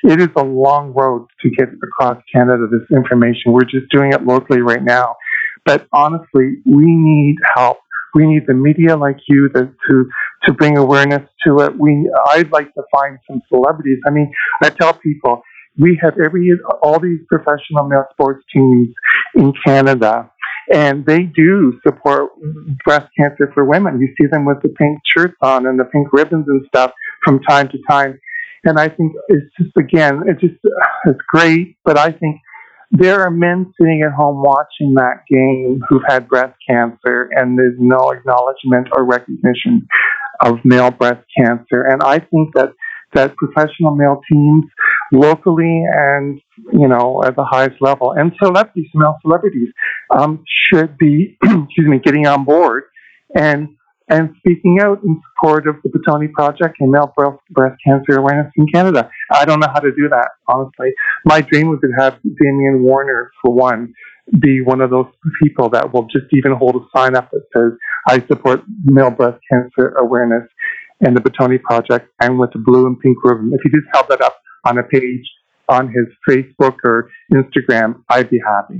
it is a long road to get across Canada this information. We're just doing it locally right now. But honestly, we need help. We need the media like you to bring awareness to it. I'd like to find some celebrities. I mean, I tell people we have all these professional male sports teams in Canada, and they do support breast cancer for women. You see them with the pink shirts on and the pink ribbons and stuff from time to time. And I think it's great, but I think there are men sitting at home watching that game who've had breast cancer, and there's no acknowledgement or recognition of male breast cancer. And I think that professional male teams locally and, at the highest level, and male celebrities, should be, getting on board and speaking out in support of the Batoni Project and male breast cancer awareness in Canada. I don't know how to do that, honestly. My dream would be to have Damian Warner, for one, be one of those people that will just even hold a sign up that says, I support male breast cancer awareness and the Batoni Project, and with the blue and pink ribbon. If he just held that up on a page on his Facebook or Instagram, I'd be happy.